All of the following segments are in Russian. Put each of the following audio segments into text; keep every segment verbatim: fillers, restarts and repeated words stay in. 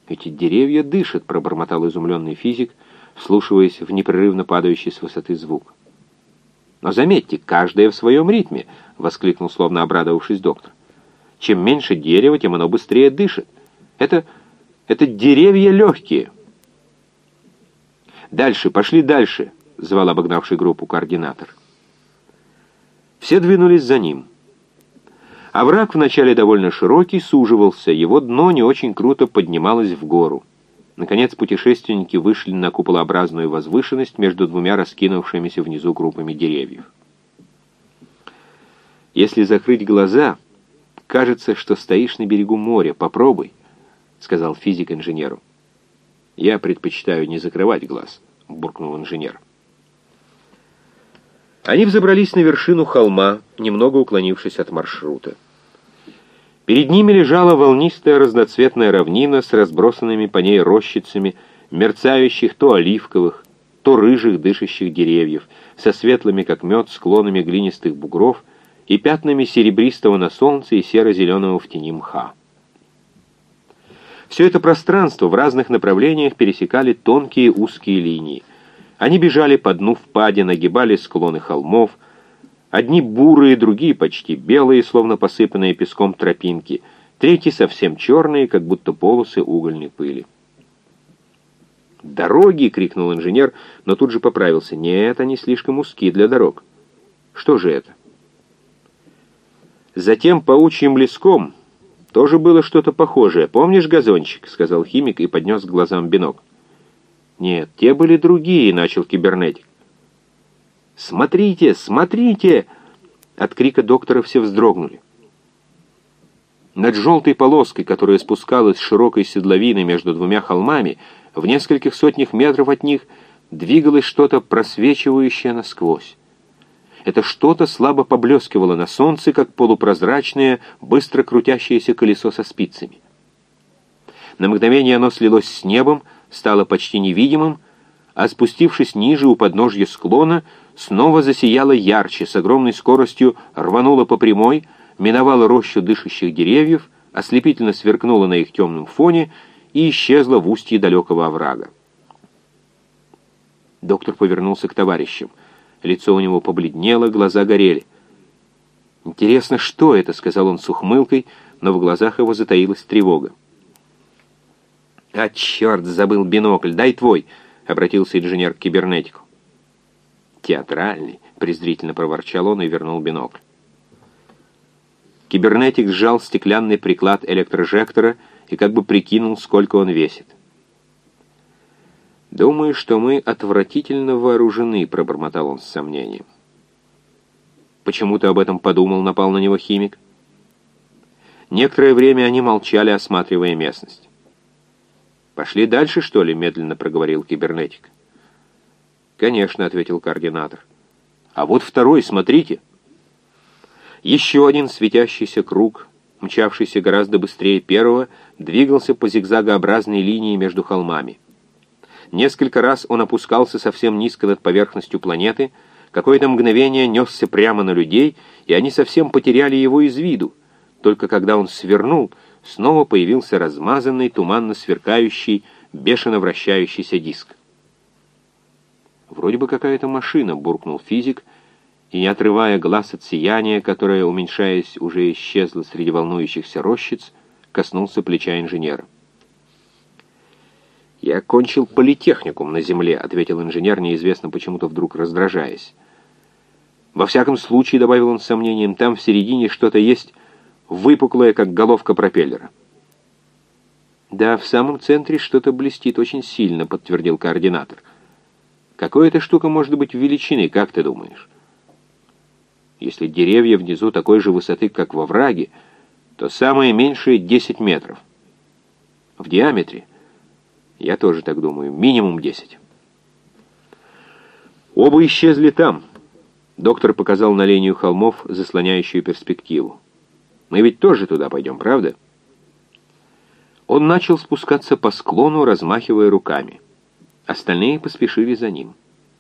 «Эти деревья дышат», — пробормотал изумленный физик, вслушиваясь в непрерывно падающий с высоты звук. «Но заметьте, каждое в своем ритме», — воскликнул, словно обрадовавшись доктор. «Чем меньше дерева, тем оно быстрее дышит. Это... это деревья легкие». «Дальше, пошли дальше», — звал обогнавший группу координатор. Все двинулись за ним. Овраг, вначале довольно широкий, суживался, его дно не очень круто поднималось в гору. Наконец путешественники вышли на куполообразную возвышенность между двумя раскинувшимися внизу группами деревьев. «Если закрыть глаза, кажется, что стоишь на берегу моря. Попробуй», — сказал физик инженеру. «Я предпочитаю не закрывать глаз», — буркнул инженер. Они взобрались на вершину холма, немного уклонившись от маршрута. Перед ними лежала волнистая разноцветная равнина с разбросанными по ней рощицами, мерцающих то оливковых, то рыжих дышащих деревьев, со светлыми, как мед, склонами глинистых бугров и пятнами серебристого на солнце и серо-зеленого в тени мха. Все это пространство в разных направлениях пересекали тонкие узкие линии. Они бежали по дну впадин, огибали склоны холмов, одни бурые, другие почти белые, словно посыпанные песком тропинки, третьи совсем черные, как будто полосы угольной пыли. «Дороги!» — крикнул инженер, но тут же поправился. «Нет, они слишком узки для дорог». «Что же это?» Затем паучьим леском тоже было что-то похожее. «Помнишь газончик?» — сказал химик и поднес к глазам бинокль. «Нет, те были другие», — начал кибернетик. «Смотрите, смотрите!» От крика доктора все вздрогнули. Над желтой полоской, которая спускалась с широкой седловины между двумя холмами, в нескольких сотнях метров от них двигалось что-то просвечивающее насквозь. Это что-то слабо поблескивало на солнце, как полупрозрачное, быстро крутящееся колесо со спицами. На мгновение оно слилось с небом, стало почти невидимым, а спустившись ниже у подножья склона, снова засияло ярче, с огромной скоростью рвануло по прямой, миновало рощу дышащих деревьев, ослепительно сверкнуло на их темном фоне и исчезло в устье далекого оврага. Доктор повернулся к товарищам. Лицо у него побледнело, глаза горели. «Интересно, что это?» — сказал он с ухмылкой, но в глазах его затаилась тревога. «А, черт, забыл бинокль, дай твой!» — обратился инженер к кибернетику. «Театральный», — презрительно проворчал он и вернул бинокль. Кибернетик сжал стеклянный приклад электрожектора и как бы прикинул, сколько он весит. «Думаю, что мы отвратительно вооружены», — пробормотал он с сомнением. «Почему ты об этом подумал?» — напал на него химик. Некоторое время они молчали, осматривая местность. «Пошли дальше, что ли?» — медленно проговорил кибернетик. «Конечно», — ответил координатор. «А вот второй, смотрите». Еще один светящийся круг, мчавшийся гораздо быстрее первого, двигался по зигзагообразной линии между холмами. Несколько раз он опускался совсем низко над поверхностью планеты, какое-то мгновение несся прямо на людей, и они совсем потеряли его из виду. Только когда он свернул, снова появился размазанный, туманно сверкающий, бешено вращающийся диск. «Вроде бы какая-то машина», — буркнул физик, и, не отрывая глаз от сияния, которое, уменьшаясь, уже исчезло среди волнующихся рощиц, коснулся плеча инженера. «Я окончил политехникум на Земле», — ответил инженер, неизвестно почему-то вдруг раздражаясь. «Во всяком случае», — добавил он с сомнением, — «там в середине что-то есть выпуклое, как головка пропеллера». «Да, в самом центре что-то блестит очень сильно», — подтвердил координатор. «Какой эта штука может быть величины, как ты думаешь?» «Если деревья внизу такой же высоты, как во враге, то самое меньшее десять метров. В диаметре, я тоже так думаю, минимум десять». Оба исчезли там. Доктор показал на линию холмов, заслоняющую перспективу. «Мы ведь тоже туда пойдем, правда?» Он начал спускаться по склону, размахивая руками. Остальные поспешили за ним.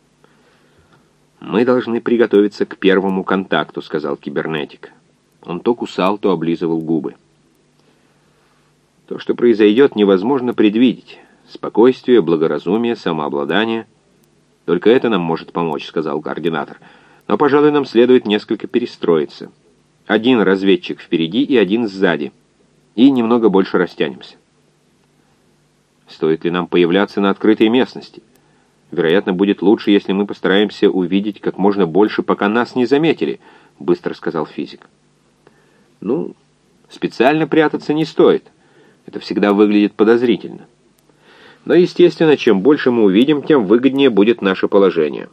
«Мы должны приготовиться к первому контакту», — сказал кибернетик. Он то кусал, то облизывал губы. То, что произойдет, невозможно предвидеть. Спокойствие, благоразумие, самообладание. Только это нам может помочь, сказал координатор. Но, пожалуй, нам следует несколько перестроиться. Один разведчик впереди и один сзади. И немного больше растянемся. Стоит ли нам появляться на открытой местности? Вероятно, будет лучше, если мы постараемся увидеть как можно больше, пока нас не заметили, быстро сказал физик. Ну, специально прятаться не стоит. Это всегда выглядит подозрительно. Но, естественно, чем больше мы увидим, тем выгоднее будет наше положение.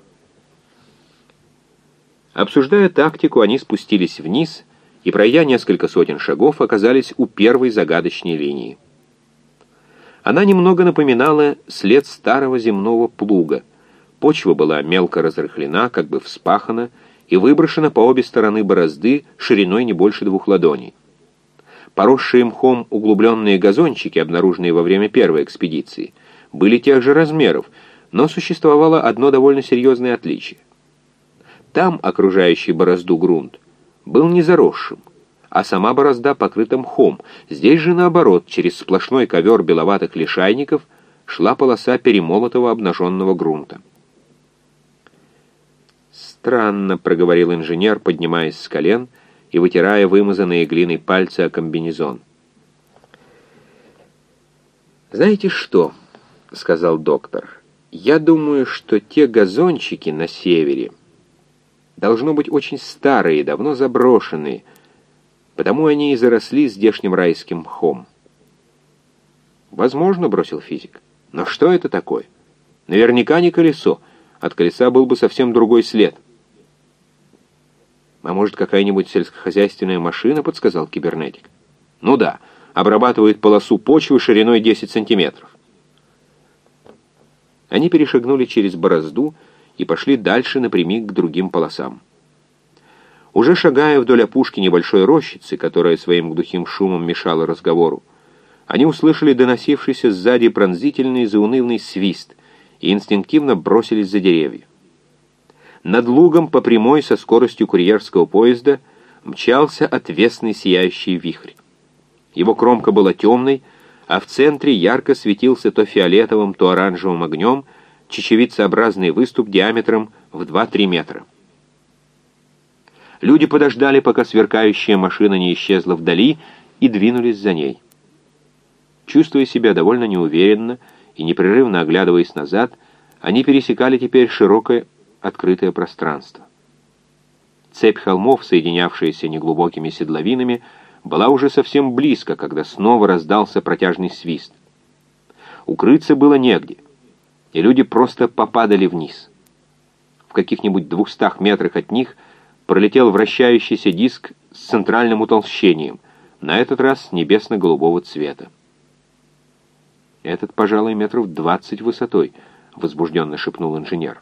Обсуждая тактику, они спустились вниз и, пройдя несколько сотен шагов, оказались у первой загадочной линии. Она немного напоминала след старого земного плуга. Почва была мелко разрыхлена, как бы вспахана, и выброшена по обе стороны борозды шириной не больше двух ладоней. Поросшие мхом углубленные газончики, обнаруженные во время первой экспедиции, были тех же размеров, но существовало одно довольно серьезное отличие. Там окружающий борозду грунт был не заросшим, а сама борозда покрыта мхом. Здесь же, наоборот, через сплошной ковер беловатых лишайников шла полоса перемолотого обнаженного грунта. «Странно», — проговорил инженер, поднимаясь с колен и вытирая вымазанные глиной пальцы о комбинезон. «Знаете что?» — сказал доктор. «Я думаю, что те газончики на севере должно быть очень старые, давно заброшенные, потому они и заросли здешним райским мхом». «Возможно», — бросил физик. «Но что это такое? Наверняка не колесо. От колеса был бы совсем другой след». «А может, какая-нибудь сельскохозяйственная машина?» — подсказал кибернетик. «Ну да, обрабатывает полосу почвы шириной десять сантиметров». Они перешагнули через борозду и пошли дальше напрямик к другим полосам. Уже шагая вдоль опушки небольшой рощицы, которая своим глухим шумом мешала разговору, они услышали доносившийся сзади пронзительный заунывный свист и инстинктивно бросились за деревья. Над лугом по прямой со скоростью курьерского поезда мчался отвесный сияющий вихрь. Его кромка была темной, а в центре ярко светился то фиолетовым, то оранжевым огнем чечевицеобразный выступ диаметром в два-три метра. Люди подождали, пока сверкающая машина не исчезла вдали, и двинулись за ней. Чувствуя себя довольно неуверенно и непрерывно оглядываясь назад, они пересекали теперь широкое открытое пространство. Цепь холмов, соединявшаяся неглубокими седловинами, была уже совсем близко, когда снова раздался протяжный свист. Укрыться было негде, и люди просто попадали вниз. В каких-нибудь двухстах метрах от них пролетел вращающийся диск с центральным утолщением, на этот раз небесно-голубого цвета. «Этот, пожалуй, метров двадцать высотой», — возбужденно шепнул инженер.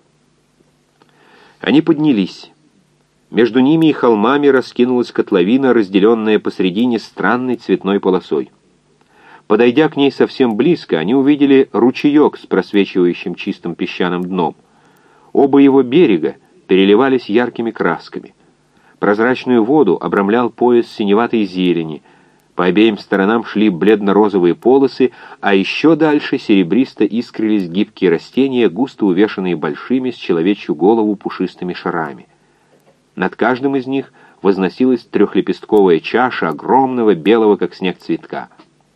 Они поднялись. Между ними и холмами раскинулась котловина, разделенная посредине странной цветной полосой. Подойдя к ней совсем близко, они увидели ручеек с просвечивающим чистым песчаным дном. Оба его берега переливались яркими красками. Прозрачную воду обрамлял пояс синеватой зелени, по обеим сторонам шли бледно-розовые полосы, а еще дальше серебристо искрились гибкие растения, густо увешанные большими с человечью голову пушистыми шарами. Над каждым из них возносилась трехлепестковая чаша огромного белого, как снег, цветка.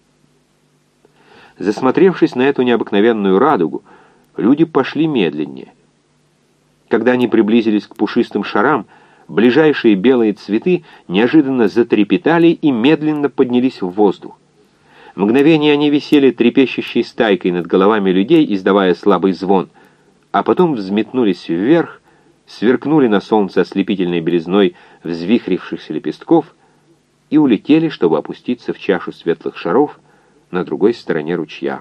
Засмотревшись на эту необыкновенную радугу, люди пошли медленнее. Когда они приблизились к пушистым шарам, ближайшие белые цветы неожиданно затрепетали и медленно поднялись в воздух. В мгновение они висели трепещущей стайкой над головами людей, издавая слабый звон, а потом взметнулись вверх, сверкнули на солнце ослепительной белизной взвихрившихся лепестков и улетели, чтобы опуститься в чашу светлых шаров на другой стороне ручья.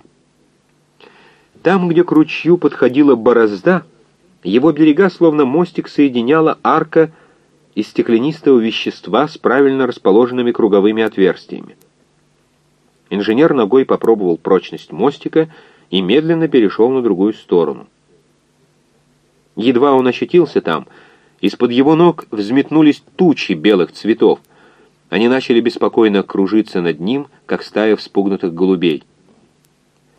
Там, где к ручью подходила борозда, его берега словно мостик соединяла арка из стеклянистого вещества с правильно расположенными круговыми отверстиями. Инженер ногой попробовал прочность мостика и медленно перешел на другую сторону. Едва он очутился там, из-под его ног взметнулись тучи белых цветов. Они начали беспокойно кружиться над ним, как стая вспугнутых голубей.